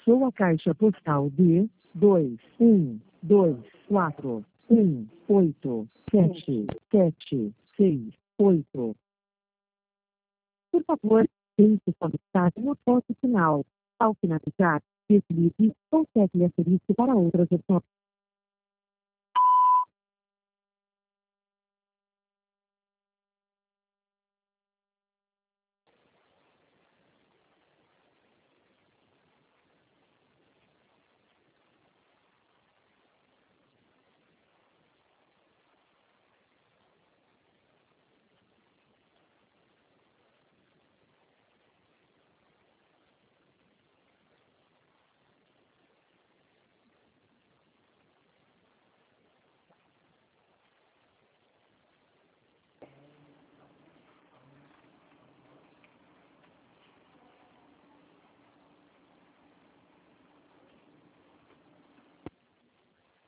sua caixa postal de 21241877668. Por favor, pense sua mensagem no ponto final. Ao finalizar, desligue ou pegue asterisco para outras opções.